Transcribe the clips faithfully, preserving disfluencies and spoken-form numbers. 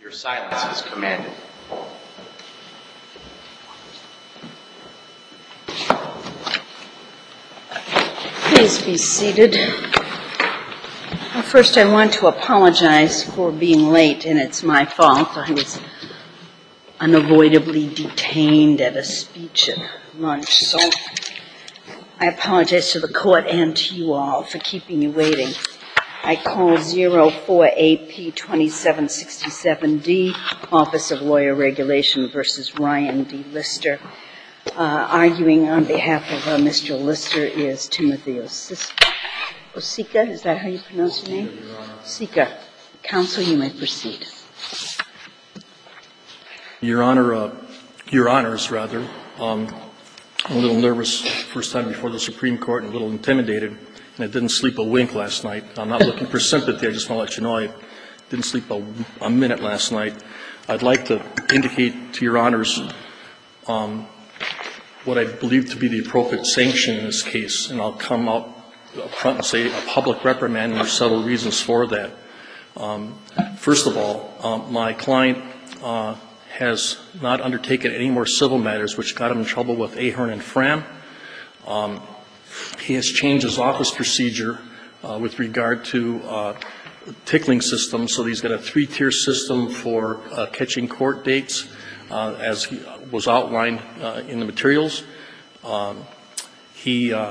Your silence is commanded. Please be seated. First, I want to apologize for being late, and it's my fault. I was unavoidably detained at a speech at lunch, so I apologize to the court and to you all for keeping you waiting. I call zero four A P twenty-seven sixty-seven D, Office of Lawyer Regulation versus Ryan D. Lister. Uh, arguing on behalf of uh, Mister Lister is Timothy Osika. Osika, is that how you pronounce your name? Osika. Counsel, you may proceed. Your Honor, uh, Your Honors, rather, um, I'm a little nervous first time before the Supreme Court and a little intimidated, and I didn't sleep a wink last night. I'm not looking for sympathy. I just want to let you know I didn't sleep a, a minute last night. I'd like to indicate to Your Honors um, what I believe to be the appropriate sanction in this case, and I'll come out up front and say a public reprimand, and there are several reasons for that. Um, first of all, um, my client uh, has not undertaken any more civil matters which got him in trouble with Ahern and Fram. Um, he has changed his office procedure uh, with regard to uh, tickling systems, so he's got a three-tier system for uh, catching court dates, uh, as he was outlined uh, in the materials. Um, he uh,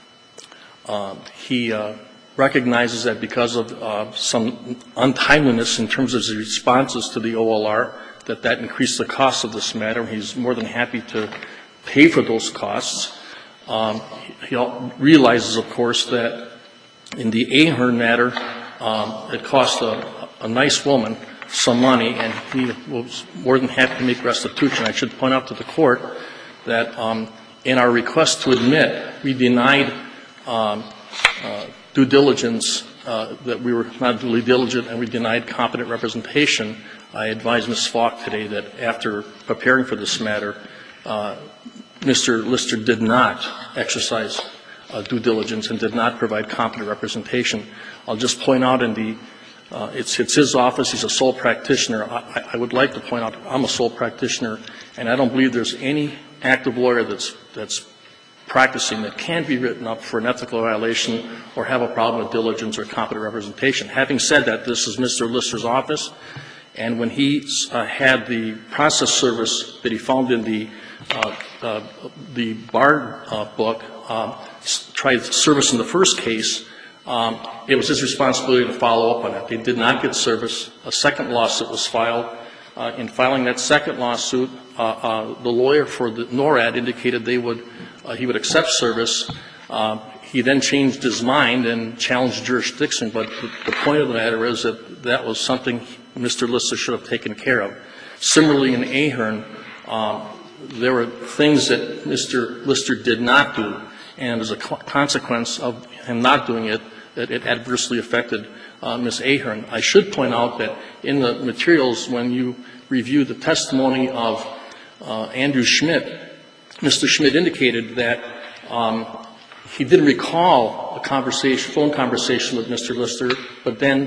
uh, he uh, recognizes that because of uh, some untimeliness in terms of his responses to the O L R, that that increased the cost of this matter. He's more than happy to pay for those costs. Um, he realizes, of course, that in the Ahern matter, um, it cost a, a nice woman some money, and he was more than happy to make restitution. I should point out to the court that um, in our request to admit, we denied um, uh, due diligence, uh, that we were not duly diligent, and we denied competent representation. I advised Miz Falk today that after preparing for this matter, uh, Mister Lister did not exercise uh, due diligence and did not provide competent representation. I'll just point out in the Uh, it's, it's his office. He's a sole practitioner. I, I would like to point out I'm a sole practitioner, and I don't believe there's any active lawyer that's, that's practicing that can be written up for an ethical violation or have a problem with diligence or competent representation. Having said that, this is Mister Lister's office, and when he uh, had the process service that he found in the, uh, uh, the bar uh, book, uh, tried service in the first case, Um, it was his responsibility to follow up on it. They did not get service. A second lawsuit was filed. Uh, in filing that second lawsuit, uh, uh, the lawyer for the NORAD indicated they would, uh, he would accept service. Uh, he then changed his mind and challenged jurisdiction, but the, the point of the matter is that that was something Mister Lister should have taken care of. Similarly, in Ahern, um, there were things that Mister Lister did not do, and as a consequence of him not doing it, that it adversely affected uh, Miz Ahern. I should point out that in the materials, when you review the testimony of uh, Andrew Schmidt, Mister Schmidt indicated that um, he didn't recall a conversation, phone conversation with Mister Lister, but then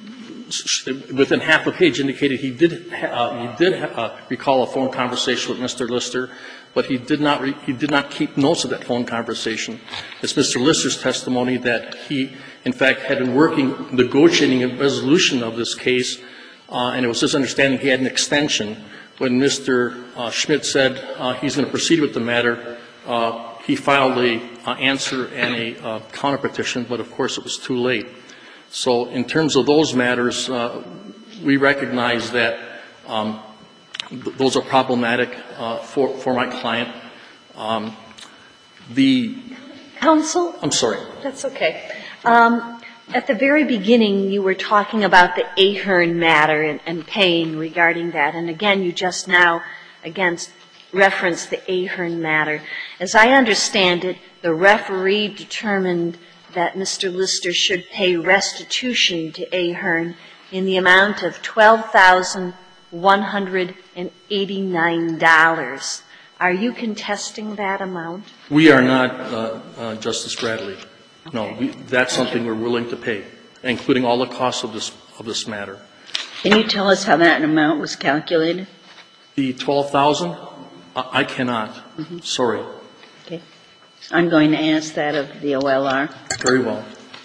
within half a page indicated he did uh, he did uh, recall a phone conversation with Mister Lister, but he did not re- he did not keep notes of that phone conversation. It's Mister Lister's testimony that he, in fact, had been working, negotiating a resolution of this case, uh, and it was his understanding he had an extension. When Mister Uh, Schmidt said uh, he's going to proceed with the matter, uh, he filed a uh, answer and a uh, counter petition, but of course it was too late. So in terms of those matters, uh, we recognize that um, th- those are problematic uh, for, for my client. Um, the Counsel? I'm sorry. That's okay. Um, at the very beginning, you were talking about the Ahern matter and, and paying regarding that. And again, you just now, again, referenced the Ahern matter. As I understand it, the referee determined that Mister Lister should pay restitution to Ahern in the amount of twelve thousand one hundred eighty-nine dollars. Are you contesting that amount? We are not, uh, uh, Justice Bradley. No, we, that's something we're willing to pay, including all the costs of this of this matter. Can you tell us how that amount was calculated? The twelve thousand dollars, I cannot. Mm-hmm. Sorry. Okay. I'm going to ask that of the O L R. Very well.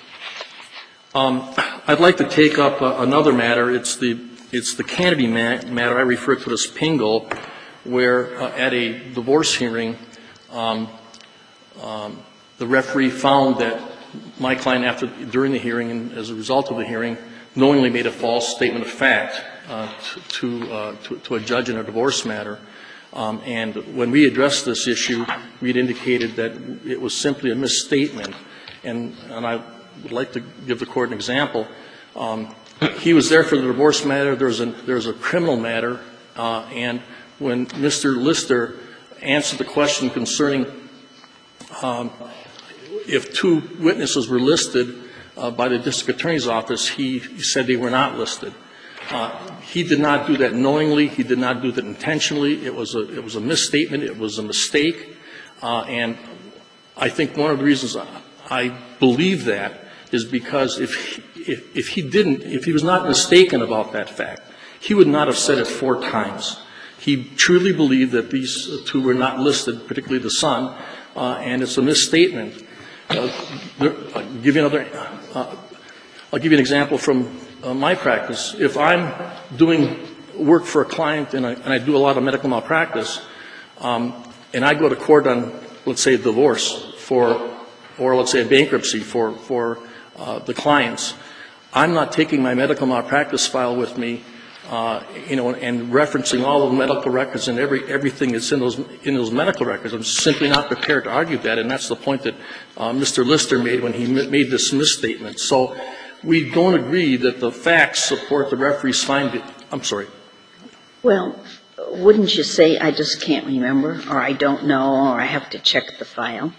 Um, I'd like to take up uh, another matter. It's the it's the Kennedy ma- matter. I refer to it as Pingle, where uh, at a divorce hearing, um, um, the referee found that my client, after during the hearing and as a result of the hearing, knowingly made a false statement of fact uh, to to, uh, to to a judge in a divorce matter. Um, and when we addressed this issue, we had indicated that it was simply a misstatement. And, and I would like to give the Court an example. Um, he was there for the divorce matter. There was a, there was a criminal matter. Uh, and when Mister Lister answered the question concerning um, if two witnesses were listed uh, by the district attorney's office, he, he said they were not listed. Uh, he did not do that knowingly. He did not do that intentionally. It was a, it was a misstatement. It was a mistake. Uh, and I think one of the reasons I believe that is because if, if, if he didn't, if he was not mistaken about that fact, he would not have said it four times. He truly believed that these two were not listed, particularly the son, uh, and it's a misstatement. Uh, there, I'll give you another, uh, I'll give you an example from Uh, my practice. If I'm doing work for a client and I, and I do a lot of medical malpractice, um, and I go to court on, let's say, a divorce for, or let's say a bankruptcy for, for uh, the clients, I'm not taking my medical malpractice file with me, uh, you know, and referencing all the medical records and every, everything that's in those, in those medical records. I'm simply not prepared to argue that, and that's the point that uh, Mister Lister made when he made this misstatement. So we don't agree that the facts support the referee's finding. I'm sorry. Well, wouldn't you say I just can't remember, or I don't know, or I have to check the file?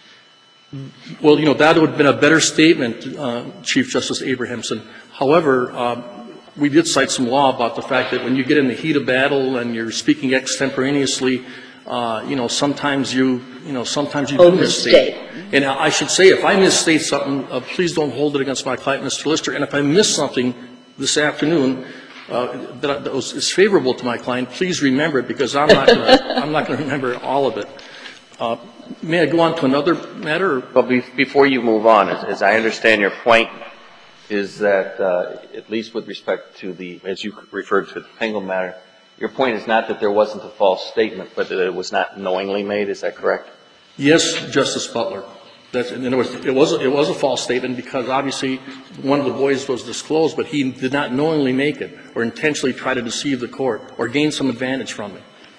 Well, you know, that would have been a better statement, uh, Chief Justice Abrahamson. However, uh, we did cite some law about the fact that when you get in the heat of battle and you're speaking extemporaneously, uh, you know, sometimes you, you know, sometimes you do misstate. And I should say, if I misstate something, uh, please don't hold it against my client, Mister Lister. And if I miss something this afternoon uh, that, that was, is favorable to my client, please remember it, because I'm not gonna, I'm not going to remember all of it. Uh, may I go on to another matter? But be, before you move on, as, as I understand your point, is that uh, at least with respect to the, as you referred to the Pingle matter, your point is not that there wasn't a false statement, but that it was not knowingly made. Is that correct? Yes, Justice Butler. That's, in other words, it was, it was a false statement because obviously one of the boys was disclosed, but he did not knowingly make it or intentionally try to deceive the court or gain some advantage from it.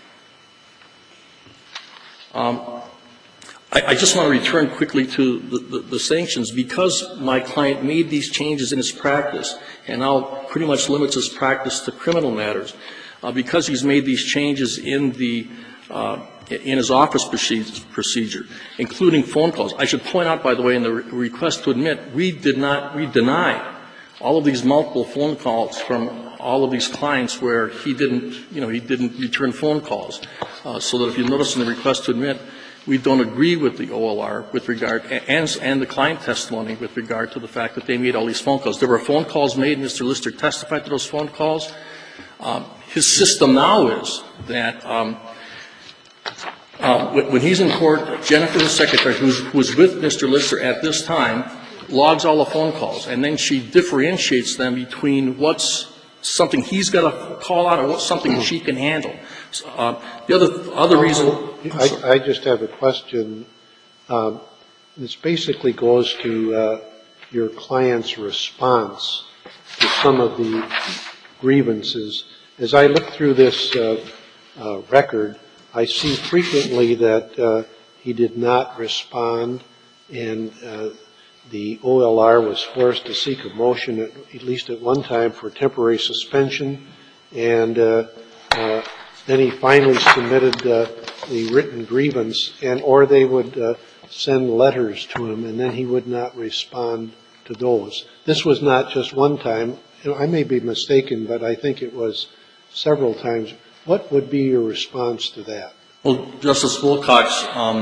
Um, I, I just want to return quickly to the, the, the sanctions. Because my client made these changes in his practice and now pretty much limits his practice to criminal matters, uh, because he's made these changes in the uh, in his office procedure, including phone calls. I should point out, by the way, in the re- request to admit, we did not, we denied all of these multiple phone calls from all of these clients where he didn't, you know, he didn't return phone calls. Uh, so that if you notice in the request to admit, we don't agree with the O L R with regard, and, and the client testimony with regard to the fact that they made all these phone calls. There were phone calls made. Mister Lister testified to those phone calls. Um, his system now is that um, Uh, when he's in court, Jennifer, the secretary, who's, who was with Mister Lister at this time, logs all the phone calls, and then she differentiates them between what's something he's got to call out or what's something she can handle. So, uh, the other other reason. I, I just have a question. Um, this basically goes to uh, your client's response to some of the grievances. As I look through this uh, uh, record, I see frequently that uh, he did not respond, and uh, the O L R was forced to seek a motion, at, at least at one time, for temporary suspension, and uh, uh, then he finally submitted uh, the written grievance, and or they would uh, send letters to him, and then he would not respond to those. This was not just one time. I may be mistaken, but I think it was several times. What would be your response to that? Well, Justice Wilcox, um,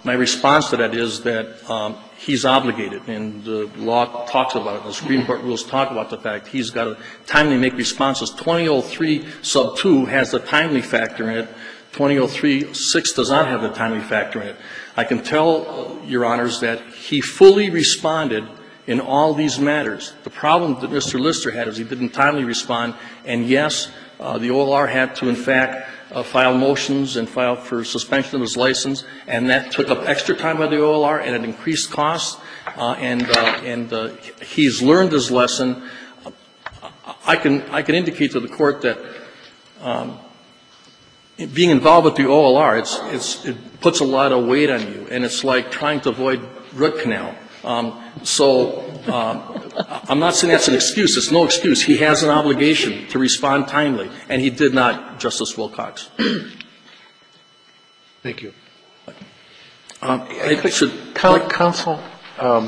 my response to that is that um, he's obligated, and the law talks about it, the Supreme Court rules talk about the fact he's got to timely make responses. twenty oh three sub two has the timely factor in it. twenty oh three six does not have the timely factor in it. I can tell, Your Honors, that he fully responded in all these matters. The problem that Mister Lister had is he didn't timely respond, and yes, uh, the O L R had to, in fact, uh, file motions and file for suspension of his license, and that took up extra time by the O L R, and it increased costs, uh, and, uh, and uh, he's learned his lesson. I can, I can indicate to the Court that um, being involved with the O L R, it's, it's, it puts a lot of weight on you, and it's like trying to avoid root canal. Um, so um, I'm not saying that's an excuse. It's no excuse. He has an obligation to respond timely, and he did not, Justice Wilcox. Thank you. Um, I should, like, Counsel, um,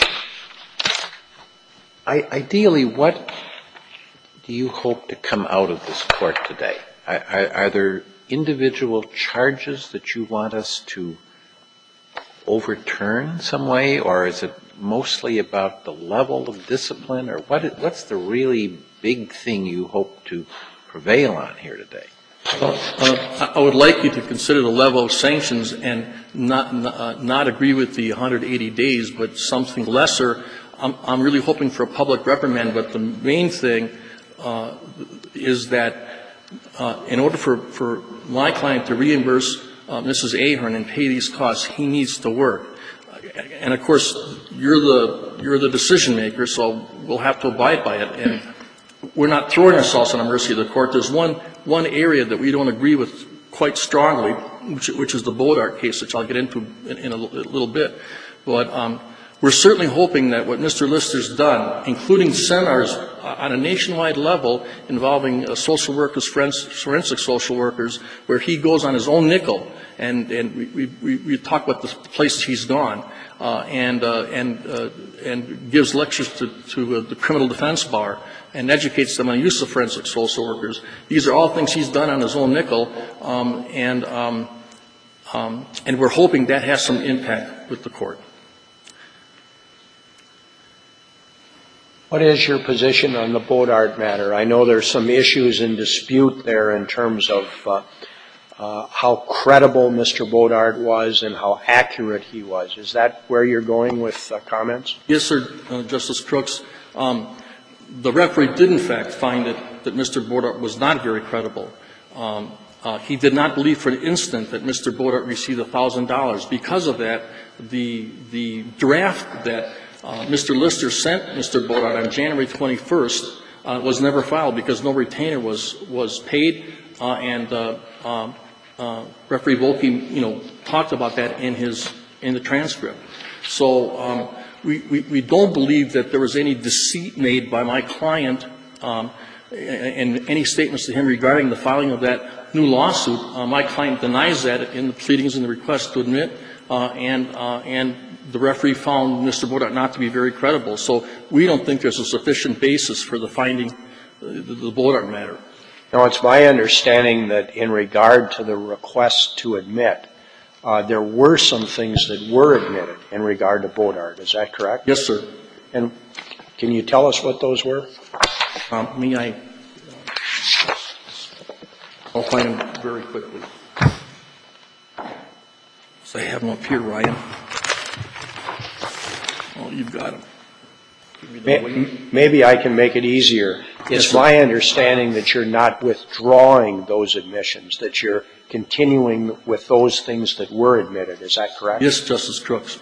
I, ideally, what do you hope to come out of this Court today? Are, are, are there individual charges that you want us to overturn some way, or is it mostly about the level of discipline, or what? What's the really big thing you hope to prevail on here today? Well, uh, I would like you to consider the level of sanctions and not uh, not agree with the one hundred eighty days, but something lesser. I'm, I'm really hoping for a public reprimand, but the main thing uh, is that uh, in order for, for my client to reimburse Uh, Missus Ahern and pay these costs, he needs to work. Uh, and of course, you're the you're the decision maker, so we'll have to abide by it. And we're not throwing ourselves on the mercy of the Court. There's one one area that we don't agree with quite strongly, which, which is the Bodart case, which I'll get into in, in a, a little bit. But um, we're certainly hoping that what Mister Lister's done, including seminars on a nationwide level involving uh, social workers, forensic social workers, where he goes on his own nickel, and, and we, we, we talk about the places he's gone, uh, and, uh, and, uh, and gives lectures to, to uh, the criminal defense bar and educates them on the use of forensic social workers. These are all things he's done on his own nickel, um, and, um, um, and we're hoping that has some impact with the Court. What is your position on the Bodart matter? I know there's some issues in dispute there in terms of uh, uh, how credible Mister Bodart was and how accurate he was. Is that where you're going with uh, comments? Yes, sir, uh, Justice Crooks. Um, the referee did, in fact, find it that Mister Bodart was not very credible. Um, uh, he did not believe for an instant that Mister Bodart received one thousand dollars. Because of that, the, the draft that Uh, Mister Lister sent Mister Bodart on January twenty-first uh, was never filed because no retainer was was paid, uh, and uh, um, uh, Referee Volke, you know, talked about that in his in the transcript. So um, we, we we don't believe that there was any deceit made by my client um, and any statements to him regarding the filing of that new lawsuit. Uh, my client denies that in the pleadings and the request to admit, uh, and uh, and. The referee found Mister Bodart not to be very credible. So we don't think there's a sufficient basis for the finding the, the Bodart matter. Now, it's my understanding that in regard to the request to admit, uh, there were some things that were admitted in regard to Bodart. Is that correct? Yes, sir. And can you tell us what those were? Um, may I? I'll find them very quickly. So I have them up here, Ryan. Oh, you've got them. Maybe I can make it easier. It's my understanding that you're not withdrawing those admissions, that you're continuing with those things that were admitted. Is that correct? Yes, Justice Crooks.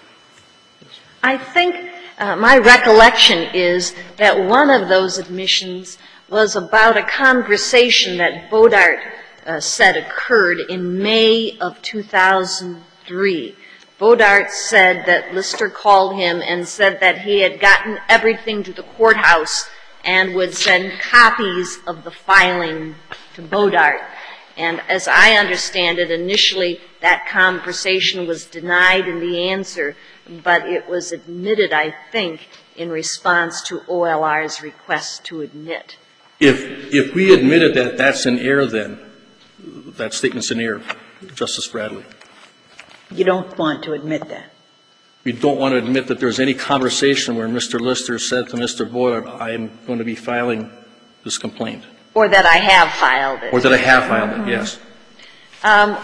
I think uh, my recollection is that one of those admissions was about a conversation that Bodart uh, said occurred in May of two thousand three. Bodart said that Lister called him and said that he had gotten everything to the courthouse and would send copies of the filing to Bodart. And as I understand it, initially that conversation was denied in the answer, but it was admitted, I think, in response to O L R's request to admit. If, if we admitted that, that's an error then. That statement's an error, Justice Bradley. You don't want to admit that? We don't want to admit that there's any conversation where Mister Lister said to Mister Bodart, I am going to be filing this complaint. Or that I have filed it. Or that I have filed it, yes. Um,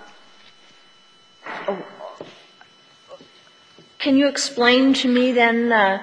can you explain to me then uh,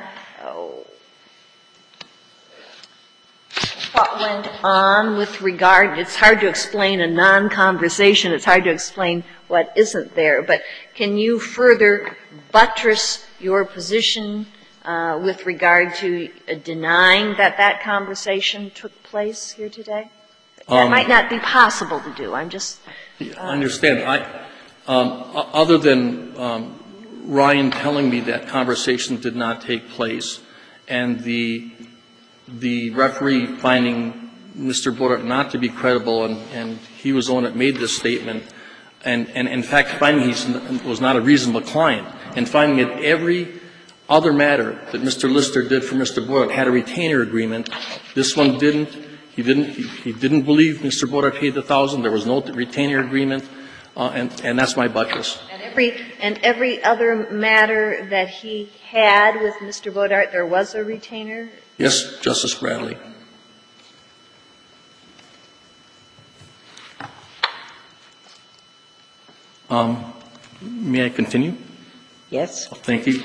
what went on with regard, it's hard to explain a non-conversation, it's hard to explain what isn't there, but can you further buttress your position uh, with regard to uh, denying that that conversation took place here today? That Um, might not be possible to do. I'm just. Uh, I understand. I, um, other than um, Ryan telling me that conversation did not take place, and the the referee finding Mister Bodart not to be credible, and, and he was the one that made this statement, and, and in fact finding he was not a reasonable client, and finding that every other matter that Mister Lister did for Mister Bodart had a retainer agreement. This one didn't. He didn't. He, he didn't believe Mister Bodart paid the thousand. There was no retainer agreement, uh, and and that's my buttress. And every and every other matter that he had with Mister Bodart, there was a retainer. Yes, Justice Bradley. Um, may I continue? Yes. Thank you.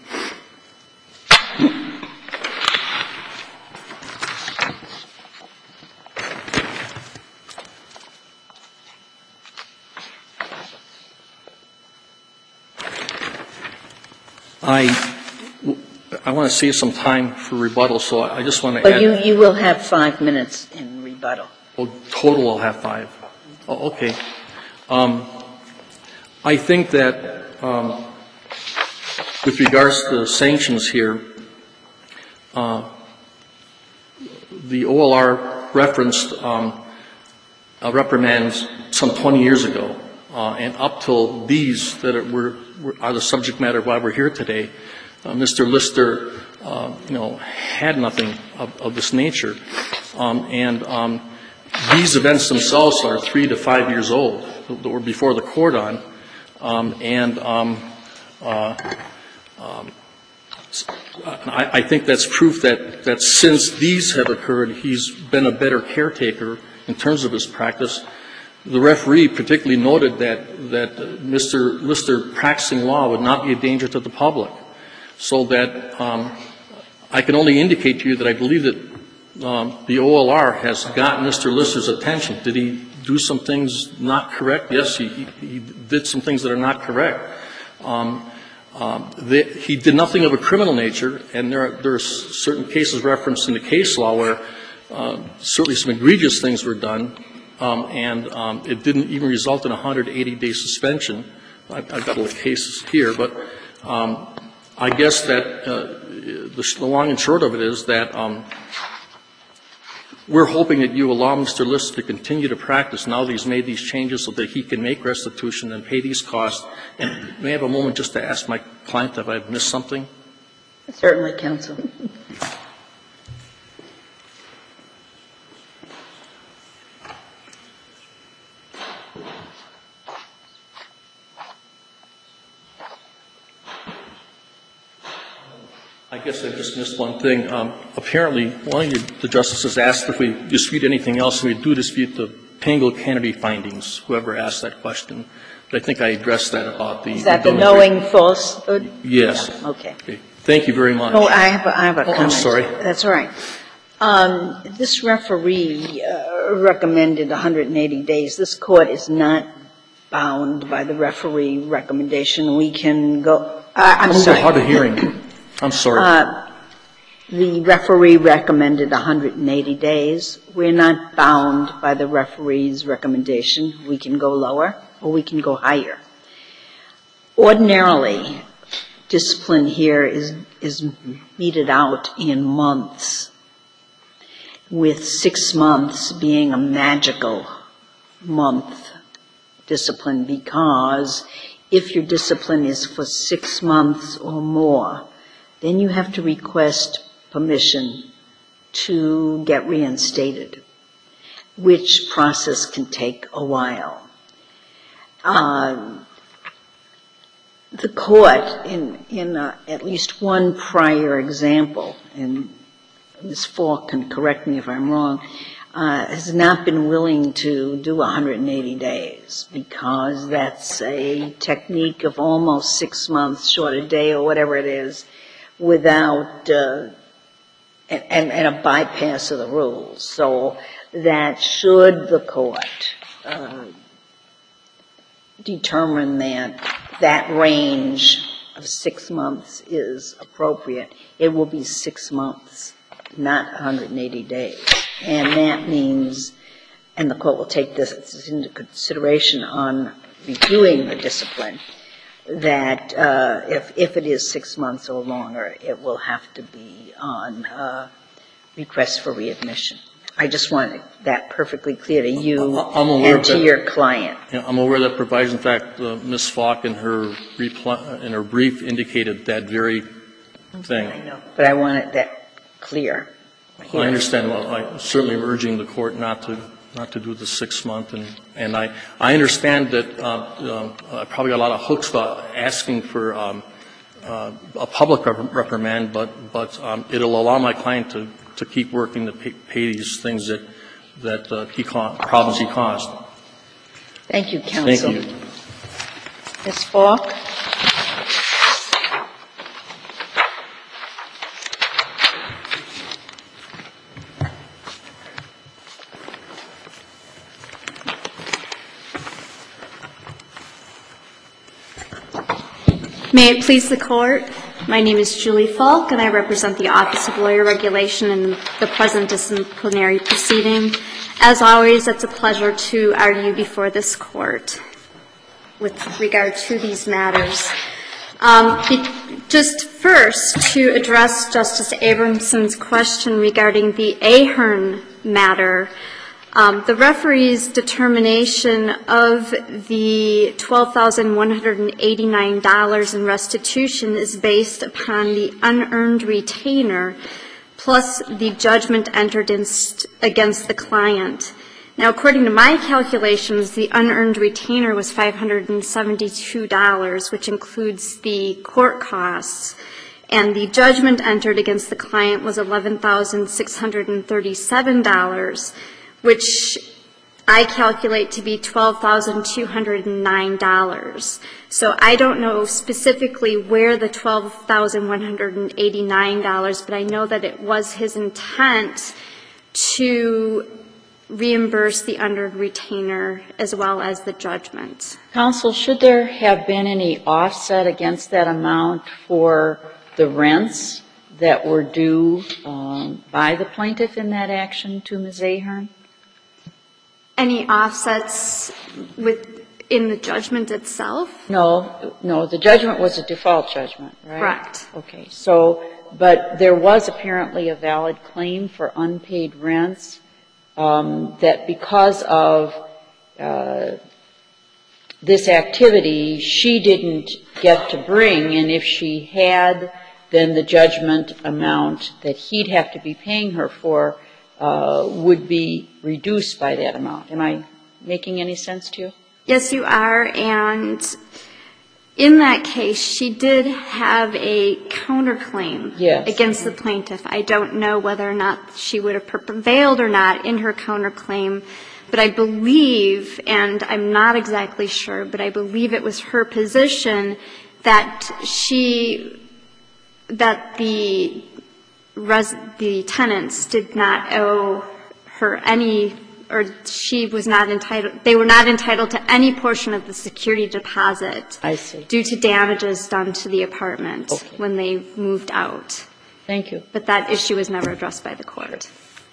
I, I want to save some time for rebuttal, so I just want to But add. you, you will have five minutes in rebuttal. Well, total I'll have five. Oh, okay. Um, I think that um, with regards to the sanctions here, uh, the O L R referenced um, uh, reprimands some twenty years ago, uh, and up till these that are, were, were, are the subject matter of why we're here today, uh, Mister Lister, uh, you know, had nothing of, of this nature, um, and um, these events themselves are three to five years old that were before the court on, um, and um, uh, um, I, I think that's proof that, that since these have occurred, he's been a better caretaker in terms of his practice. The referee particularly noted that, that Mister Lister practicing law would not be a danger to the public, so that um, I can only indicate to you that I believe that um, the O L R has gotten Mister Lister's attention. Did he do some things not correct? Yes, he, he, he did some things that are not correct. Um, Um, the, he did nothing of a criminal nature, and there are, there are certain cases referenced in the case law where uh, certainly some egregious things were done, um, and um, it didn't even result in a one hundred eighty day suspension. I've, I've got all the cases here, but um, I guess that uh, the, the long and short of it is that um, we're hoping that you allow Mister Lister to continue to practice now that he's made these changes so that he can make restitution and pay these costs. And may I have a moment just to ask my client if I've missed something? Certainly, counsel. I guess I just missed one thing. Um, apparently, one of the justices asked if we dispute anything else, and we do dispute the Pangl-Kennedy findings, whoever asked that question. But I think I addressed that about the... Is that the knowing falsehood? Yes. Yeah, okay. Okay. Thank you very much. Oh, I have a, I have a oh, comment. I'm sorry. That's all right. Um, this referee uh, recommended one hundred eighty days. This court is not bound by the referee recommendation. We can go... Uh, I'm I'm sorry. hard of hearing. I'm sorry. Uh, the referee recommended one hundred eighty days. We're not bound by the referee's recommendation. We can go lower or we can go higher. Ordinarily, discipline here is, is meted out in months, with six months being a magical month discipline, because if your discipline is for six months or more, then you have to request permission to get reinstated, which process can take a while. Uh, the court, in, in uh, at least one prior example, and Miz Falk can correct me if I'm wrong, uh, has not been willing to do one hundred eighty days because that's a technique of almost six months, short a day or whatever it is, without, uh, and, and, and a bypass of the rules. So that should the court uh, determine that that range of six months is appropriate, it will be six months, not one hundred eighty days. And that means, and the court will take this into consideration on reviewing the discipline, that uh, if, if it is six months or longer, it will have to be on uh, request for readmission. I just want that perfectly clear to you and to your client. Yeah, I'm aware that provides, in fact, uh, Miz Falk in her reply, in her brief indicated that very thing. I know, but I want it that clear. Here. I understand. Well, I certainly am urging the court not to not to do the six month, and and I I understand that uh, um, I probably got a lot of hooks about asking for um, uh, a public reprimand, but but um, it'll allow my client to. to keep working to pay, pay these things that, that uh, he caused, problems he caused. Thank you, counsel. Thank you. Miz Falk? May it please the Court, my name is Julie Falk, and I represent the Office of Lawyer Regulation in the present disciplinary proceeding. As always, it's a pleasure to argue before this Court with regard to these matters. Um, just first, to address Justice Abramson's question regarding the Ahern matter, Um, the referee's determination of the twelve thousand one hundred eighty-nine dollars in restitution is based upon the unearned retainer plus the judgment entered in st- against the client. Now, according to my calculations, the unearned retainer was five hundred seventy-two dollars, which includes the court costs, and the judgment entered against the client was eleven thousand six hundred thirty-seven dollars, which I calculate to be twelve thousand two hundred nine dollars. So I don't know specifically where the twelve thousand one hundred eighty-nine dollars, but I know that it was his intent to reimburse the unearned retainer as well as the judgment. Counsel, should there have been any offset against that amount for the rents that were due um, by the plaintiff in that action to Miz Ahern? Any offsets with, in the judgment itself? No, no, the judgment was a default judgment, right? Correct. Okay, so, but there was apparently a valid claim for unpaid rents um, that because of uh, this activity, she didn't get to bring, and if she had, then the judgment amount that he'd have to be paying her for Uh, would be reduced by that amount. Am I making any sense to you? Yes, you are. And in that case, she did have a counterclaim yes. against the plaintiff. I don't know whether or not she would have prevailed or not in her counterclaim, but I believe, and I'm not exactly sure, but I believe it was her position that she, that the Res- the tenants did not owe her any, or she was not entitled, they were not entitled to any portion of the security deposit. I see. Due to damages done to the apartment okay. when they moved out. Thank you. But that issue was never addressed by the court.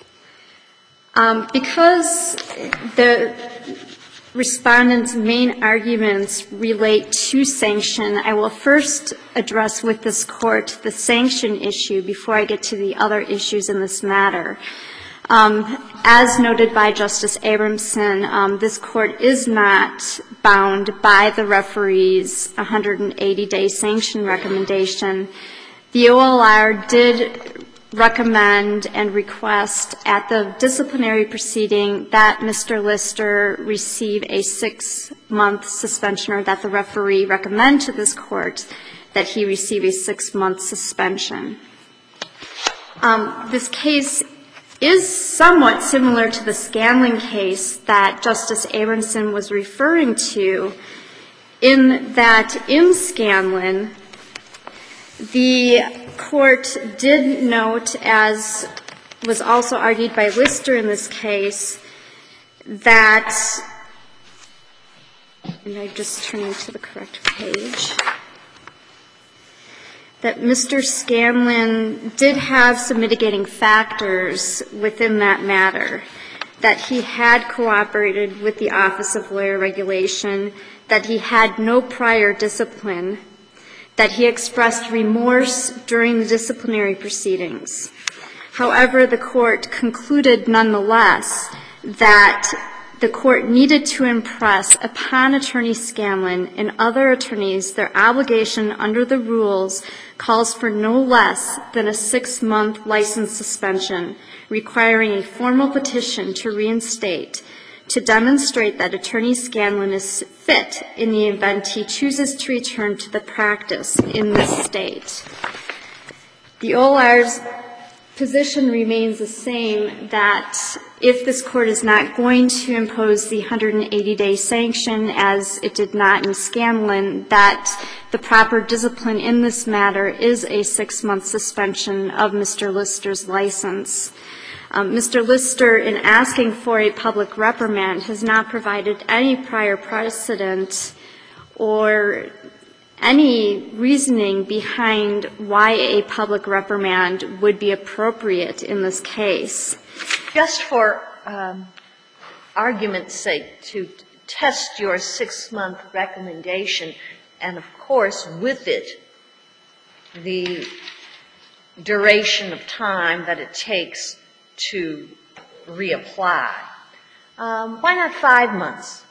Um, because the Respondent's main arguments relate to sanction, I will first address with this Court the sanction issue before I get to the other issues in this matter. Um, as noted by Justice Abramson, um, this Court is not bound by the referee's one hundred eighty day sanction recommendation. The O L R did recommend and request at the disciplinary proceeding that Mister Lister receive a six-month suspension, or that the referee recommend to this court that he receive a six-month suspension. Um, this case is somewhat similar to the Scanlon case that Justice Abramson was referring to, in that in Scanlon, the court did note, as was also argued by Lister in this case, that, and I'm just turning to the correct page, that Mister Scanlon did have some mitigating factors within that matter, that he had cooperated with the Office of Lawyer Regulation, that he had no prior discipline, that he expressed remorse during the disciplinary proceedings. However, the court concluded nonetheless that the court needed to impress upon Attorney Scanlon and other attorneys their obligation under the rules calls for no less than a six-month license suspension, requiring a formal petition to reinstate, to demonstrate that Attorney Scanlon is fit in the event he chooses to return to the practice in this state. The O L R's position remains the same, that if this court is not going to impose the one hundred eighty day sanction, as it did not in Scanlon, that the proper discipline in this matter is a six-month suspension of Mister Lister's license. Um, Mister Lister, in asking for a public reprimand, has not provided any prior precedent or any reasoning behind why a public reprimand would be appropriate in this case. Just for um, argument's sake, to test your six-month recommendation, and of course with it the duration of time that it takes to reapply, um, why not five months?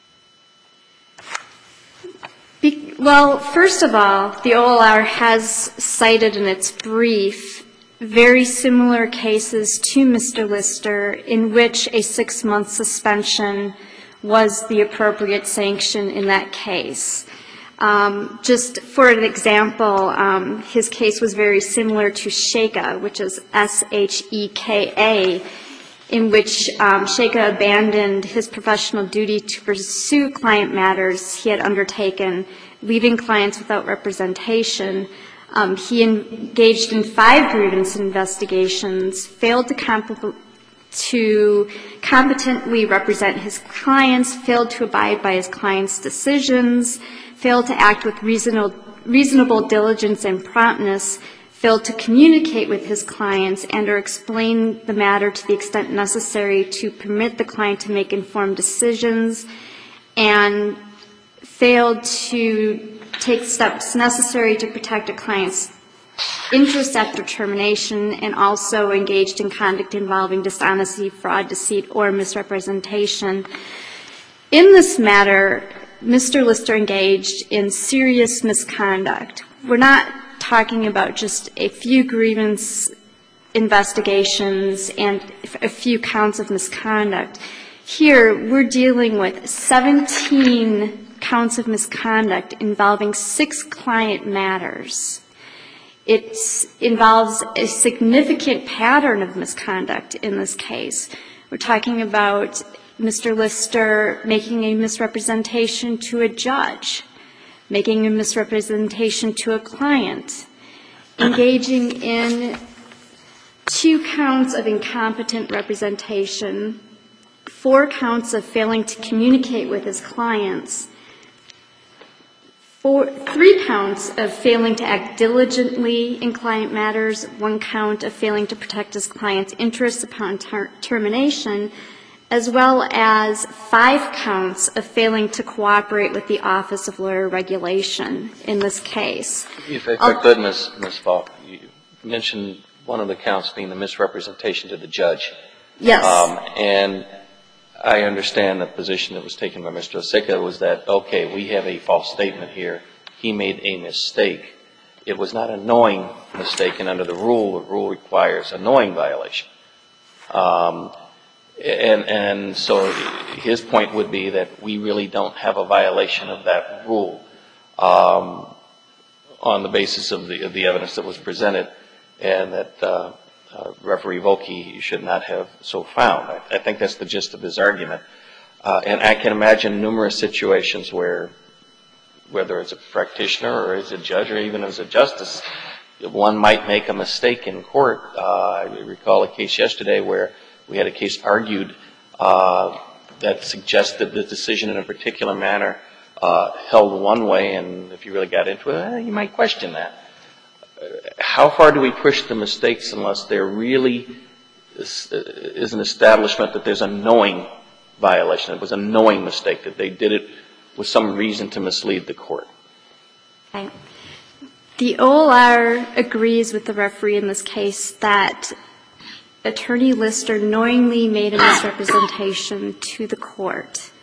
Be- well, first of all, the O L R has cited in its brief very similar cases to Mister Lister in which a six-month suspension was the appropriate sanction in that case. Um, just for an example, um, his case was very similar to Sheka, which is S H E K A, in which um, Sheka abandoned his professional duty to pursue client matters he had undertaken, leaving clients without representation. Um, he engaged in five grievance investigations, failed to, comp- to competently represent his clients, failed to abide by his clients' decisions, failed to act with reasonable, reasonable diligence and promptness, failed to communicate with his clients and or explain the matter to the extent necessary to permit the client to make informed decisions, and failed to take steps necessary to protect a client's interest after termination, and also engaged in conduct involving dishonesty, fraud, deceit, or misrepresentation. In this matter, Mister Lister engaged in serious misconduct. We're not talking about just a few grievance investigations and a few counts of misconduct. Here, we're dealing with seventeen counts of misconduct involving six client matters. It involves a significant pattern of misconduct in this case. We're talking about Mister Lister making a misrepresentation to a judge, making a misrepresentation to a client, engaging in two counts of incompetent representation, four counts of failing to communicate with his clients, four, three counts of failing to act diligently in client matters, one count of failing to protect his client's interests upon ter- termination, as well as five counts of failing to cooperate with the Office of Lawyer Regulation in this case. If I could, Miz Miz Falk, you mentioned one of the counts being the misrepresentation to the judge. Yes. Um, and I understand the position that was taken by Mister Oseka was that, okay, we have a false statement here. He made a mistake. it was not a knowing mistake, and under the rule, the rule requires a knowing violation. Um, and, and so his point would be that we really don't have a violation of that rule um, on the basis of the, of the evidence that was presented, and that uh, uh, Referee Volke should not have so found. I, I think that's the gist of his argument. Uh, and I can imagine numerous situations where, whether it's a practitioner or as a judge or even as a justice, one might make a mistake in court. Uh, I recall a case yesterday where we had a case argued uh, that suggested the decision in a particular manner uh, held one way, and if you really got into it, eh, you might question that. How far do we push the mistakes unless there really is, is an establishment that there's a knowing violation? It was a knowing mistake, that they did it with some reason to mislead the court. Okay. The O L R agrees with the referee in this case that Attorney Lister knowingly made a misrepresentation to the court,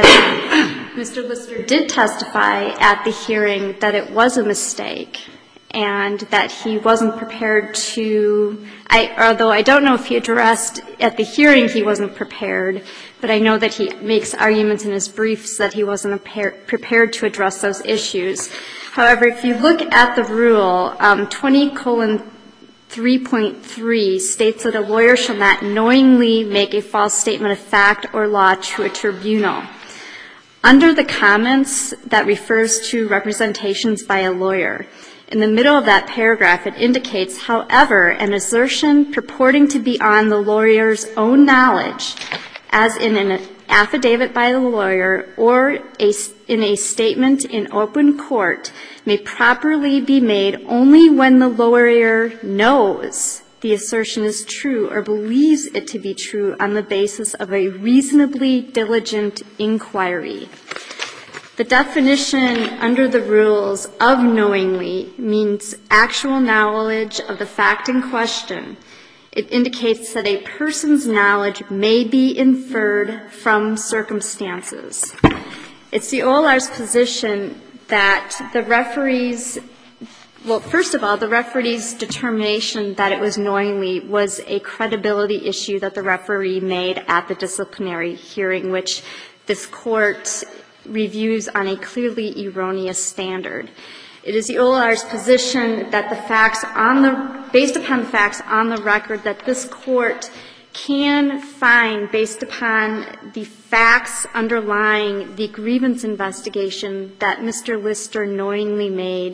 that Mister Lister did testify at the hearing that it was a mistake, and that he wasn't prepared to, I, although I don't know if he addressed at the hearing he wasn't prepared, but I know that he makes arguments in his briefs that he wasn't prepared to address those issues. However, if you look at the rule, um, twenty colon three point three states that a lawyer shall not knowingly make a false statement of fact or law to a tribunal. Under the comments that refers to representations by a lawyer, in the middle of that paragraph, it indicates, however, an assertion purporting to be on the lawyer's own knowledge, as in an affidavit by the lawyer or a, in a statement in open court, may properly be made only when the lawyer knows the assertion is true or believes it to be true on the basis of a reasonably diligent inquiry. The definition under the rules of knowingly means actual knowledge of the fact in question. It indicates that a person's knowledge may be inferred from circumstances. It's the O L R's position that the referee's, well, first of all, the referee's determination that it was knowingly was a credibility issue that the referee made at the disciplinary hearing, which this court reviews on a clearly erroneous standard. It is the O L R's position that the facts on the, based upon the facts on the record, that this court can find, based upon the facts underlying the grievance investigation, that Mister Lister knowingly made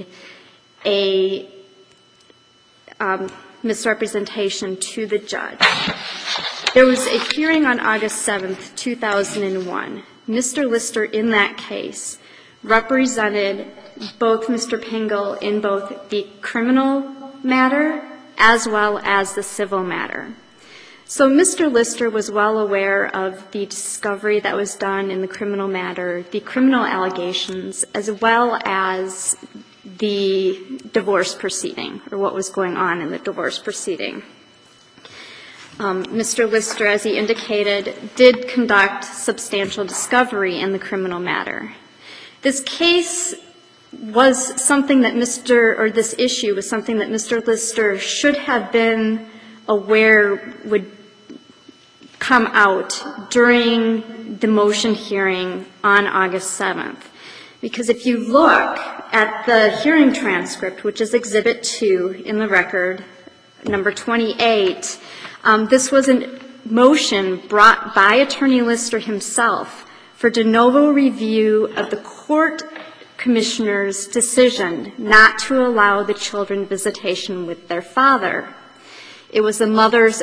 a um, misrepresentation to the judge. There was a hearing on August seventh, two thousand one. Mister Lister, in that case, represented both Mister Pingel in both the criminal matter as well as the civil matter. So Mister Lister was well aware of the discovery that was done in the criminal matter, the criminal allegations, as well as the divorce proceeding, or what was going on in the divorce proceeding. Um, Mister Lister, as he indicated, did conduct substantial discovery in the criminal matter. This case was something that Mister or this issue was something that Mister Lister should have been aware would come out during the motion hearing on August seventh. Because if you look at the hearing transcript, which is Exhibit two in the record, number twenty-eight, um, this was a motion brought by Attorney Lister himself for de novo review of the court commissioner's decision not to allow the children visitation with their father. It was the mother's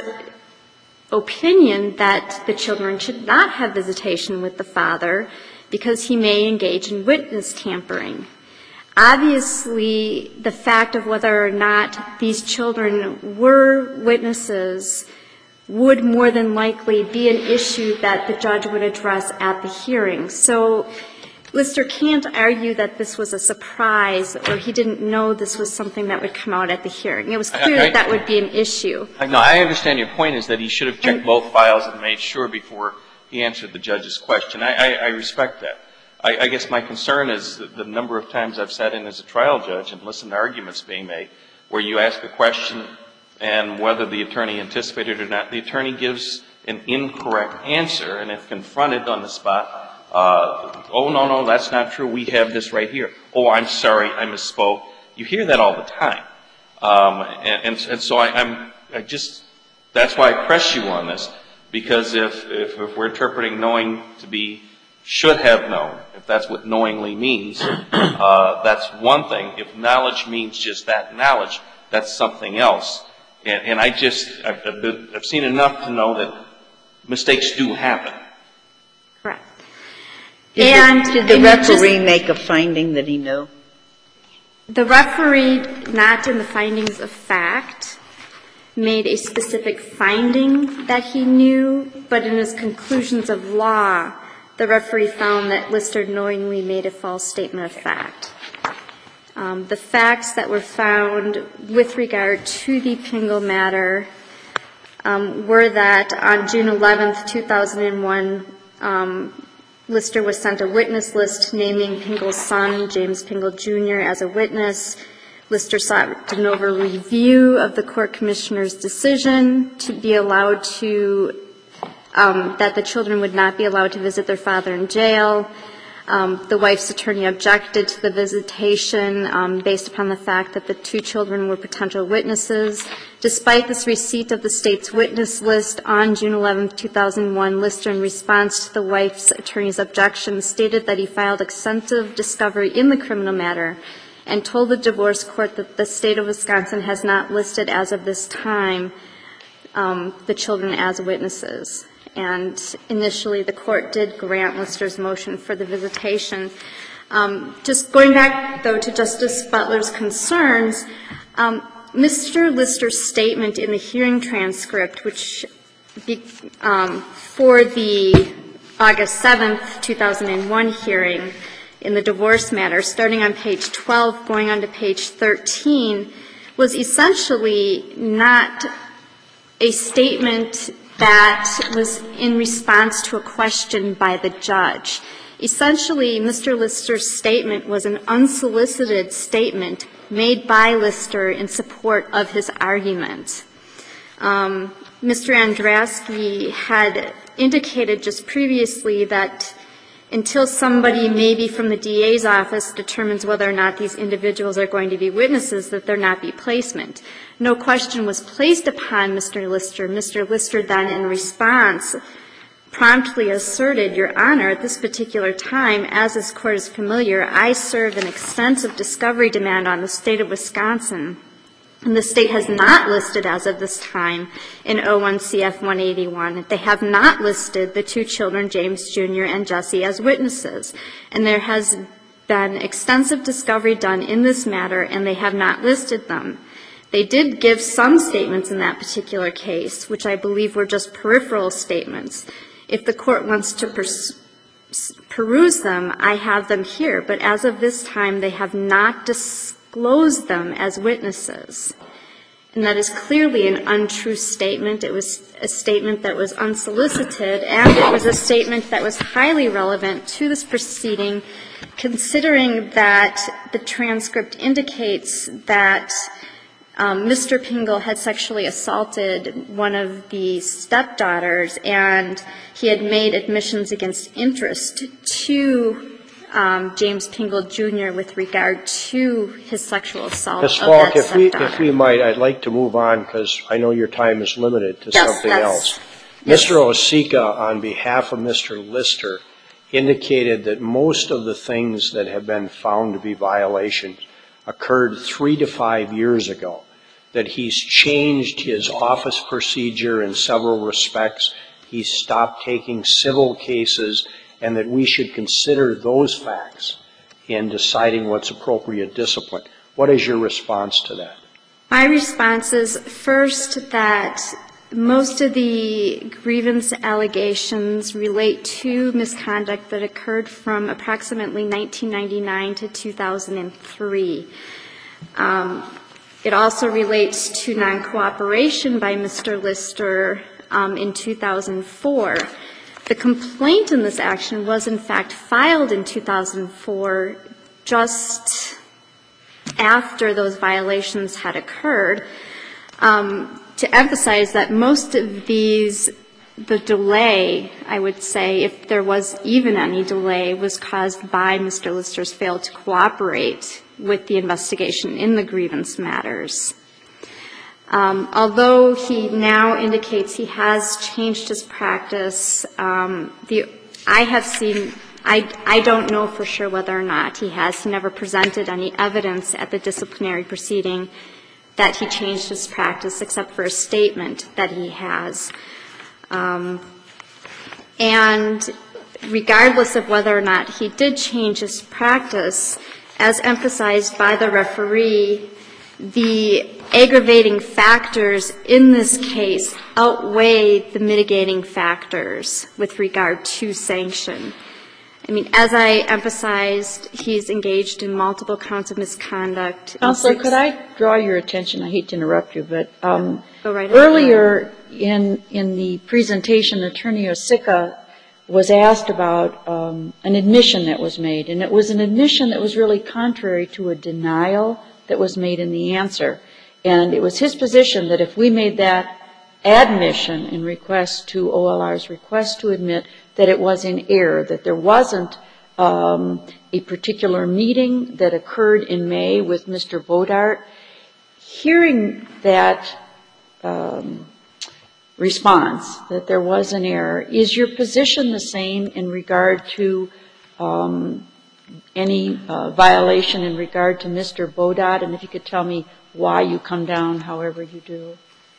opinion that the children should not have visitation with the father because he may engage in witness tampering. Obviously, the fact of whether or not these children were witnesses would more than likely be an issue that the judge would address at the hearing. So Lister can't argue that this was a surprise or he didn't know this was something that would come out at the hearing. It was clear I, I, that that would be an issue. I, no, I understand your point is that he should have checked and, both files and made sure before he answered the judge's question. I, I, I respect that. I, I guess my concern is the, the number of times I've sat in as a trial judge and listened to arguments being made where you ask a question and whether the attorney anticipated it or not, the attorney gives an incorrect answer, and if confronted on the spot, uh, oh, no, no, that's not true. We have this right here. Oh, I'm sorry, I misspoke. You hear that all the time. Um, and, and, and so I, I'm I just, that's why I press you on this, because if, if, if we're interpreting knowing to be should have known, if that's what knowingly means, uh, that's one thing. If knowledge means just that knowledge, that's something else. And, and I just, I've, I've, been, I've seen enough to know that mistakes do happen. Correct. Did And the, did the and referee just, make a finding that he knew? The referee, not in the findings of fact, made a specific finding that he knew, but in his conclusions of law, the referee found that Lister knowingly made a false statement of fact. Um, the facts that were found with regard to the Pingle matter um, were that on June eleventh, two thousand one, um, Lister was sent a witness list naming Pingle's son, James Pingle Junior, as a witness. Lister sought de novo review of the court commissioner's decision to be allowed to Um, that the children would not be allowed to visit their father in jail. Um, the wife's attorney objected to the visitation um, based upon the fact that the two children were potential witnesses. Despite this receipt of the state's witness list on June eleventh, two thousand one, Lister, in response to the wife's attorney's objection, stated that he filed extensive discovery in the criminal matter and told the divorce court that the state of Wisconsin has not listed as of this time um, the children as witnesses. And initially, the court did grant Lister's motion for the visitation. Um, just going back, though, to Justice Butler's concerns, um, Mister Lister's statement in the hearing transcript, which be, um, for the August seventh, two thousand one hearing in the divorce matter, starting on page twelve, going on to page thirteen, was essentially not a statement that was in response to a question by the judge. Essentially, Mister Lister's statement was an unsolicited statement made by Lister in support of his argument. Um, Mister Andrasky had indicated just previously that until somebody maybe from the D A's office determines whether or not these individuals are going to be witnesses, that there not be placement. No question was placed upon Mister Lister. Mister Lister then, in response, promptly asserted, Your Honor, at this particular time, as this court is familiar, I serve an extensive discovery demand on the state of Wisconsin. And the state has not listed as of this time in oh one C F one eighty-one. They have not listed the two children, James Junior and Jesse, as witnesses. And there has been extensive discovery done in this matter, and they have not listed them. They did give some statements in that particular case, which I believe were just peripheral statements. If the court wants to pers- peruse them, I have them here. But as of this time, they have not disclosed them as witnesses. And that is clearly an untrue statement. It was a statement that was unsolicited, and it was a statement that was highly relevant to this proceeding, considering that the transcript indicates that um, Mister Pingle had sexually assaulted one of the stepdaughters, and he had made admissions against interest to Um, James Pingle Junior with regard to his sexual assault Miz of Falk, that if we, stepdaughter. if we might, I'd like to move on because I know your time is limited to Yes, something that's- else. yes. Mister Osika, on behalf of Mister Lister, indicated that most of the things that have been found to be violations occurred three to five years ago, that he's changed his office procedure in several respects, he's stopped taking civil cases, and that we should consider those facts in deciding what's appropriate discipline. What is your response to that? My response is, first, that most of the grievance allegations relate to misconduct that occurred from approximately nineteen ninety-nine to two thousand three. Um, it also relates to non-cooperation by Mister Lister um, in two thousand four. The complaint in this action was, in fact, filed in two thousand four, just after those violations had occurred, um, to emphasize that most of these, the delay, I would say, if there was even any delay, was caused by Mister Lister's failure to cooperate with the investigation in the grievance matters. Um, although he now indicates he has changed his practice, um, the, I have seen, I, I don't know for sure whether or not he has. He never presented any evidence at the disciplinary proceeding that he changed his practice, except for a statement that he has. Um, and regardless of whether or not he did change his practice, as emphasized by the referee, the aggravating factors in this case outweigh the mitigating factors with regard to sanction. I mean, as I emphasized, he's engaged in multiple counts of misconduct. Counselor, could I draw your attention? I hate to interrupt you, but um, Go right earlier in in the presentation, Attorney Osika was asked about um, an admission that was made, and it was an admission that was really contrary to a denial that was made in the answer. And it was his position that if we made that admission in request to O L R's request to admit that it was in error, that there wasn't um, a particular meeting that occurred in May with Mister Bodart. Hearing that um, response, that there was an error, is your position the same in regard to um, any uh, violation in regard to Mister Bodart? And if you could tell me why you come down however you do.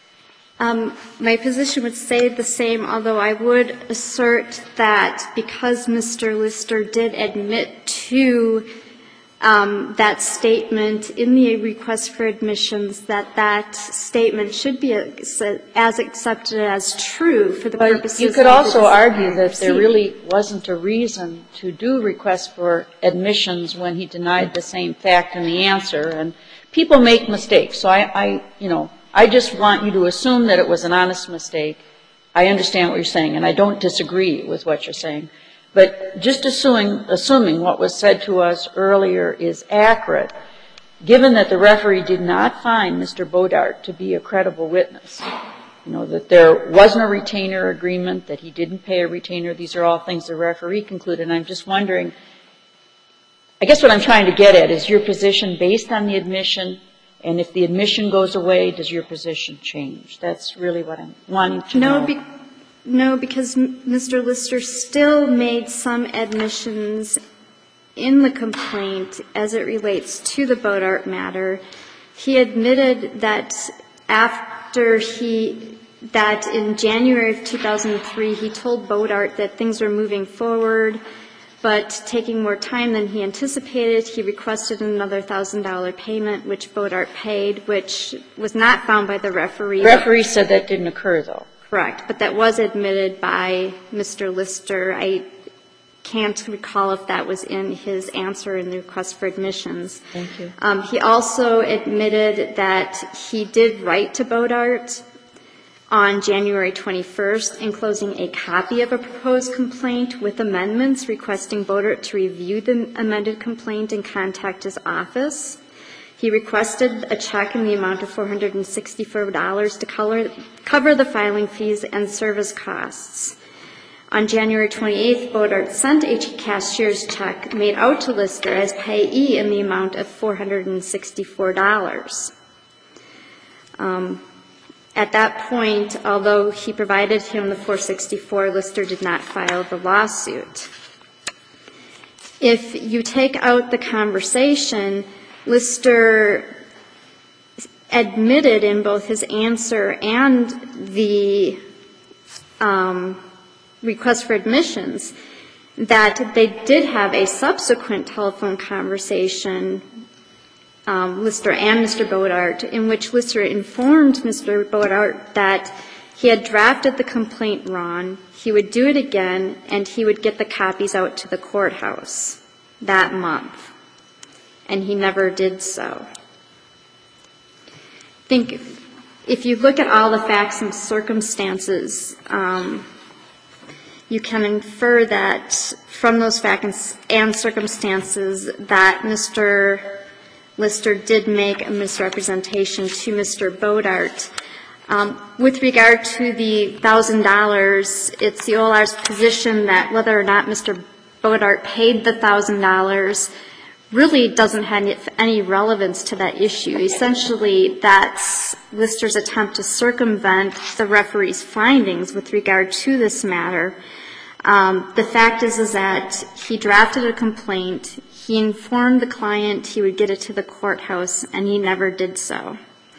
Um, my position would stay the same, although I would assert that because Mister Lister did admit to um, that statement in the request for admissions, that that statement should be as accepted as true for the purposes of the You could also argue that there proceeding. really wasn't a reason to do requests for admissions when he denied the same fact in the answer, and people make mistakes. So I, I you know, I just want you to assume that it was an honest mistake. I understand what you're saying, and I don't disagree with what you're saying. But just assuming, assuming what was said to us earlier is accurate, given that the referee did not find Mister Bodart to be a credible witness, you know, that there wasn't a retainer agreement, that he didn't pay a retainer, these are all things the referee concluded. And I'm just wondering, I guess what I'm trying to get at is your position based on the admission, and if the admission goes away, does your position change? That's really what I'm wanting to no, know. Be, no, because Mister Lister still made some admissions in the complaint as it relates to the Bodart matter. He admitted that after he, that in January of two thousand three, he told Bodart that things were moving forward, but taking more time than he anticipated, he requested another one thousand dollars payment, which Bodart paid, which was not found by the referee. The referee said that didn't occur, though. Correct, but that was admitted by Mister Lister. I can't recall if that was in his answer in the request for admissions. Thank you. Um, he also admitted that he did write to Bodart on January twenty-first, enclosing a copy of a proposed complaint with amendments requesting Bodart to review the amended complaint and contact his office. He requested a check in the amount of four hundred sixty-four dollars to color, cover the filing fees and service costs. On January twenty-eighth, Bodart sent a cashier's check made out to Lister as payee in the amount of four hundred sixty-four dollars. Um, At that point, although he provided him the four hundred sixty-four dollars, Lister did not file the lawsuit. If you take out the conversation, Lister admitted in both his answer and the um, request for admissions that they did have a subsequent telephone conversation, Um, Lister and Mister Bodart, in which Lister informed Mister Bodart that he had drafted the complaint wrong, he would do it again, and he would get the copies out to the courthouse that month. And he never did so. I think if you look at all the facts and circumstances, um, you can infer that from those facts and circumstances that Mister Lister did make a misrepresentation to Mister Bodart. Um, with regard to the one thousand dollars, it's the O L R's position that whether or not Mister Bodart paid the one thousand dollars really doesn't have any relevance to that issue. Essentially, that's Lister's attempt to circumvent the referee's findings with regard to this matter. Um, the fact is, is that he drafted a complaint, he informed the client he would get it to the courthouse, and he never did so.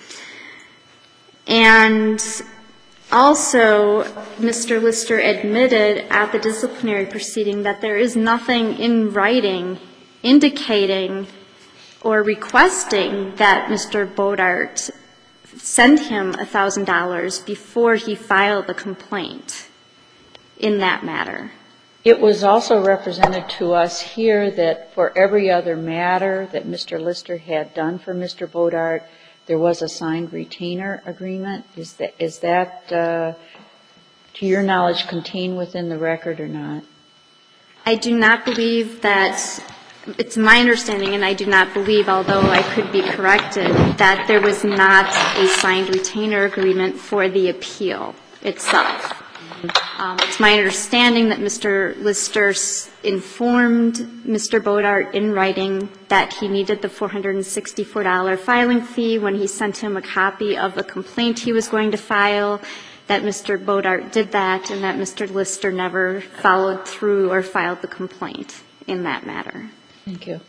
And also, Mister Lister admitted at the disciplinary proceeding that there is nothing in writing indicating or requesting that Mister Bodart send him one thousand dollars before he filed the complaint in that matter. It was also represented to us here that for every other matter that Mister Lister had done for Mister Bodart, there was a signed retainer agreement. Is that, is that uh, to your knowledge, contained within the record or not? I do not believe that. It's my understanding, and I do not believe, although I could be corrected, that there was not a signed retainer agreement for the appeal itself. Um, it's my understanding that Mister Lister informed Mister Bodart in writing that he needed the four hundred sixty-four dollars filing fee when he sent him a copy of the complaint he was going to file, that Mister Bodart did that, and that Mister Lister never followed through or filed the complaint in that matter. Thank you.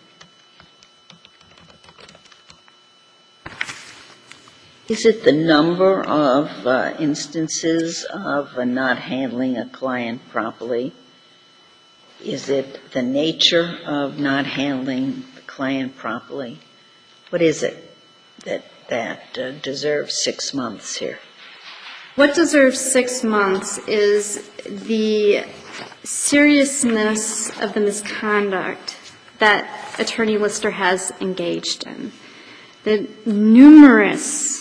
Is it the number of uh, instances of uh, not handling a client properly? Is it the nature of not handling the client properly? What is it that, that uh, deserves six months here? What deserves six months is the seriousness of the misconduct that Attorney Lister has engaged in. The numerous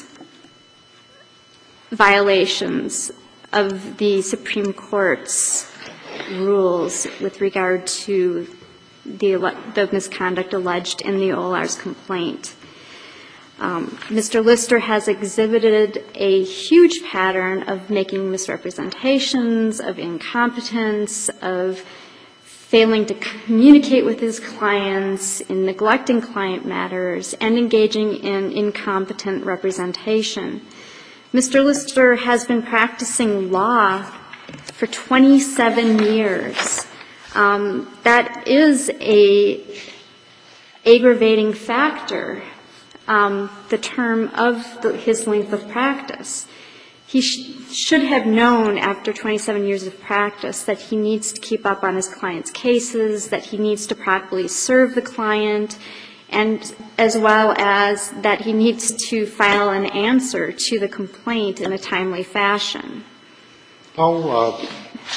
violations of the Supreme Court's rules with regard to the, the misconduct alleged in the O L R's complaint. Um, Mister Lister has exhibited a huge pattern of making misrepresentations, of incompetence, of failing to communicate with his clients, in neglecting client matters, and engaging in incompetent representation. Mister Lister has been practicing law for twenty-seven years. Um, that is a aggravating factor, um, the term of the, his length of practice. He sh- should have known after twenty-seven years of practice that he needs to keep up on his client's cases, that he needs to properly serve the client, and as well as that he needs to file an answer to the complaint in a timely fashion. How uh,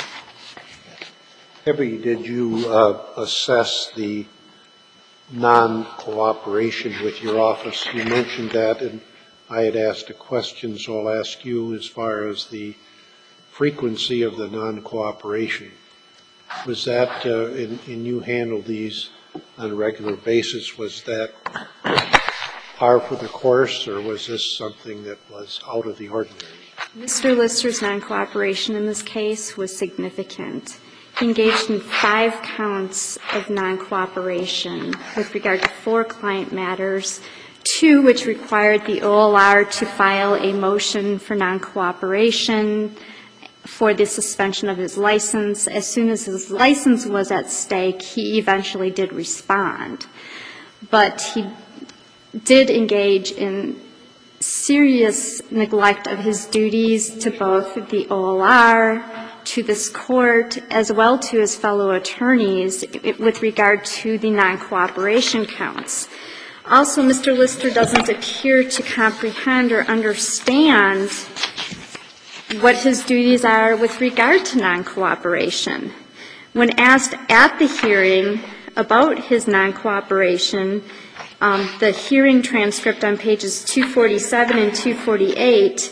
heavy did you uh, assess the non-cooperation with your office? You mentioned that, and I had asked a question, so I'll ask you as far as the frequency of the non-cooperation. Was that, uh, and, and you handled these on a regular basis, was that par for the course, or was this something that was out of the ordinary? Mister Lister's non-cooperation in this case was significant. He engaged in five counts of non-cooperation with regard to four client matters, two which required the O L R to file a motion for non-cooperation for the suspension of his license. As soon as his license was at stake, he eventually did respond. But he did engage in serious neglect of his duties to both the O L R, to this court, as well to his fellow attorneys with regard to the non-cooperation counts. Also, Mister Lister doesn't appear to comprehend or understand what his duties are with regard to non-cooperation. When asked at the hearing about his non-cooperation, um, the hearing transcript on pages two forty-seven and two forty-eight,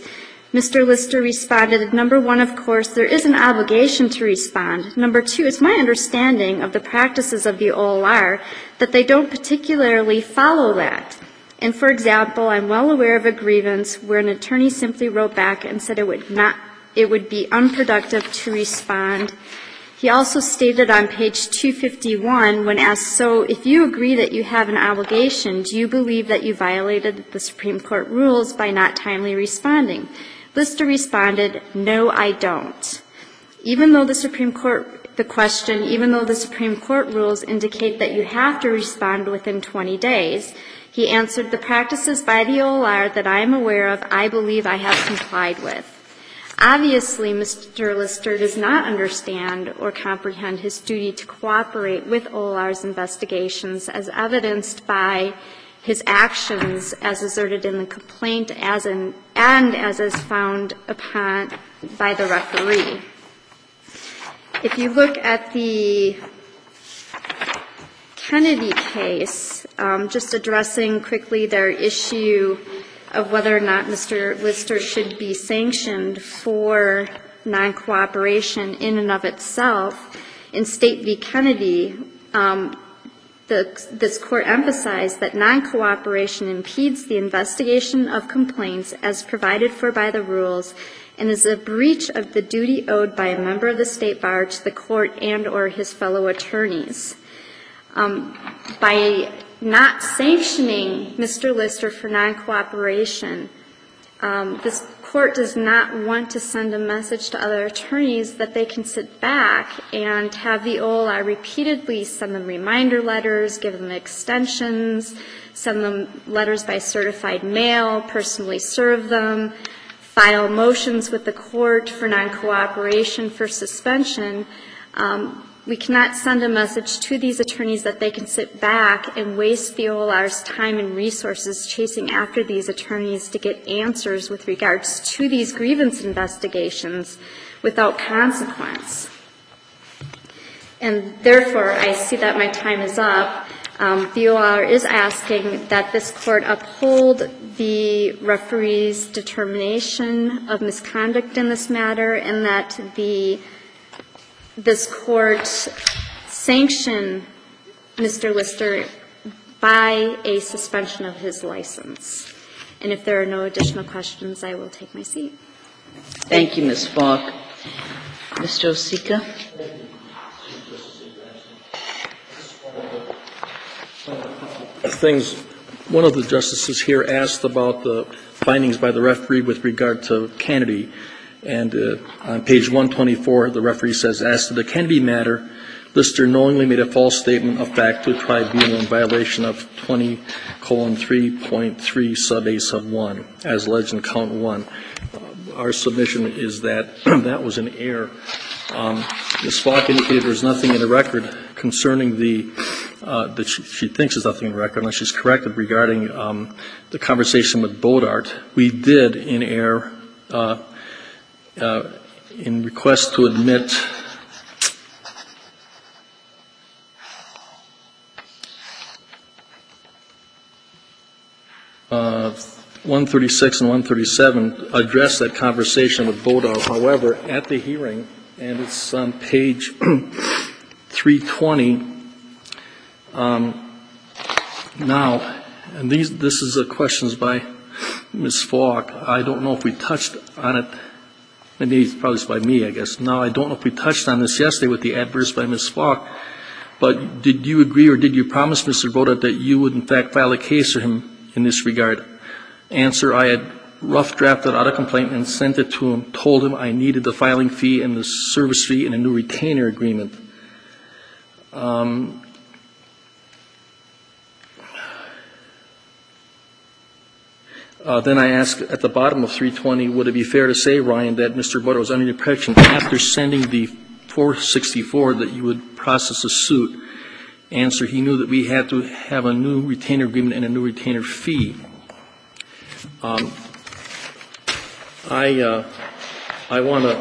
Mister Lister responded, number one, of course, there is an obligation to respond. Number two, it's my understanding of the practices of the O L R that they don't particularly follow that. And, for example, I'm well aware of a grievance where an attorney simply wrote back and said it would not, it would be unproductive to respond. He also stated on page two fifty-one, when asked, so if you agree that you have an obligation, do you believe that you violated the Supreme Court rules by not timely responding? Lister responded, no, I don't. Even though the Supreme Court, the question, even though the Supreme Court rules indicate that you have to respond within twenty days, he answered, the practices by the O L R that I am aware of, I believe I have complied with. Obviously, Mister Lister does not understand or comprehend his duty to cooperate with O L R's investigations as evidenced by his actions as asserted in the complaint as in, and as is found upon by the referee. If you look at the Kennedy case, um, just addressing quickly their issue of whether or not Mister Lister should be sanctioned for non-cooperation in and of itself, in State v. Kennedy, um, the, this Court emphasized that non-cooperation impedes the investigation of complaints as provided for by the rules and is a breach of the duty owed by a member of the State Bar to the Court and or his fellow attorneys. Um, by not sanctioning Mister Lister for non-cooperation, um, this Court does not want to send a message to other attorneys that they can sit back and have the O L R repeatedly send them reminder letters, give them extensions, send them letters by certified mail, personally serve them, file motions with the Court for non-cooperation, for suspension. Um, We cannot send a message to these attorneys that they can sit back and waste the O L R's time and resources chasing after these attorneys to get answers with regards to these grievance investigations without consequence. And therefore, I see that my time is up. Um, the O L R is asking that this Court uphold the referee's determination of misconduct in this matter and that the this Court sanction Mister Lister by a suspension of his license. And if there are no additional questions, I will take my seat. Thank you, Miz Falk. Mister Osika? Things, one of the justices here asked about the findings by the referee with regard to Kennedy. And uh, on page one twenty-four, the referee says, as to the Kennedy matter, Lister knowingly made a false statement of fact to a tribunal in violation of twenty colon three point three sub A sub one, as alleged in count one. Uh, our submission is that that was an error. Um, Miz Falk indicated there's nothing in the record concerning the, uh, that she, she thinks there's nothing in the record unless she's corrected regarding um, the conversation with Bodart. We did in error uh, Uh, in request to admit uh, one thirty-six and one thirty-seven address that conversation with Bodart. However, at the hearing, and it's on page three twenty, um, now, and these, this is a questions by Miz Falk. I don't know if we touched on it. Maybe it's probably by me, I guess. Now, I don't know if we touched on this yesterday with the adverse by Miz Falk, but did you agree or did you promise Mister Bodart that you would, in fact, file a case for him in this regard? Answer, I had rough drafted out a complaint and sent it to him, told him I needed the filing fee and the service fee and a new retainer agreement. Um, Uh, then I ask at the bottom of three twenty, would it be fair to say, Ryan, that Mister Bodart was under the impression after sending the four sixty-four that you would process a suit? Answer, he knew that we had to have a new retainer agreement and a new retainer fee. Um, I, uh, I want to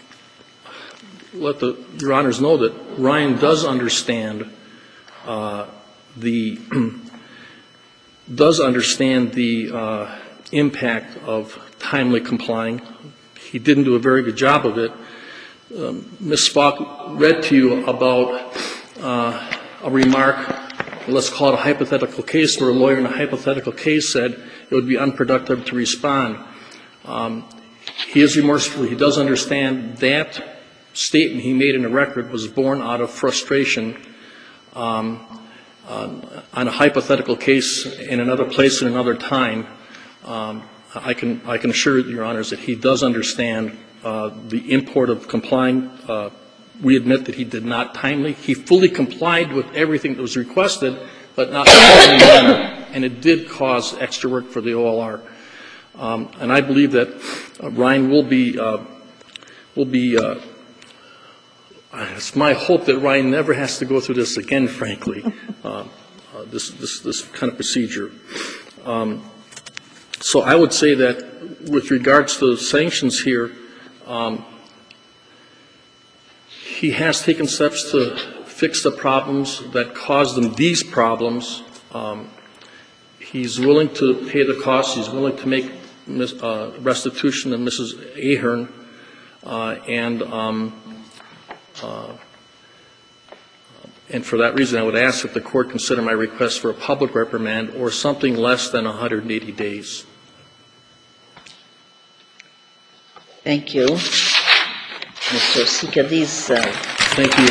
let the, Your Honors know that Ryan does understand uh, the, does understand the uh, impact of timely complying. He didn't do a very good job of it. Um, Miz Falk read to you about uh, a remark, let's call it a hypothetical case, where a lawyer in a hypothetical case said it would be unproductive to respond. Um, he is remorseful. He does understand that statement he made in the record was born out of frustration um, on, on a hypothetical case in another place in another time. Um, I can I can assure Your Honors that he does understand uh, the import of complying. Uh, we admit that he did not timely. He fully complied with everything that was requested, but not in a timely manner, and it did cause extra work for the O L R. Um, and I believe that uh, Ryan will be uh, will be. Uh, it's my hope that Ryan never has to go through this again. Frankly, uh, uh, this this this kind of procedure. Um, So I would say that with regards to the sanctions here, um, he has taken steps to fix the problems that caused them these problems. Um, he's willing to pay the costs. He's willing to make mis- uh, restitution to Missus Ahern. Uh, and, um, uh, and for that reason, I would ask that the court consider my request for a public reprimand or something less than one hundred eighty days. Thank you. Mister Osika, these uh, Thank you.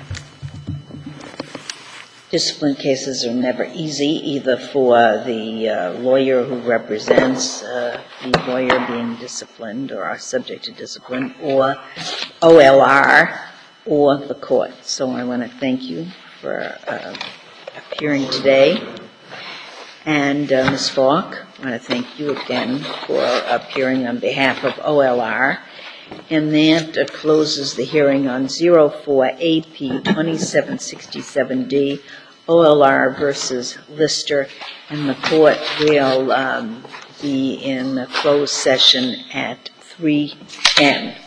discipline cases are never easy, either for the uh, lawyer who represents uh, the lawyer being disciplined or are subject to discipline, or O L R, or the court. So I want to thank you for uh, appearing today. And uh, Miz Falk, I want to thank you again for appearing on behalf of O L R. And that uh, closes the hearing on zero four A P twenty-seven sixty-seven D, O L R versus Lister. And the court will um, be in a closed session at three ten.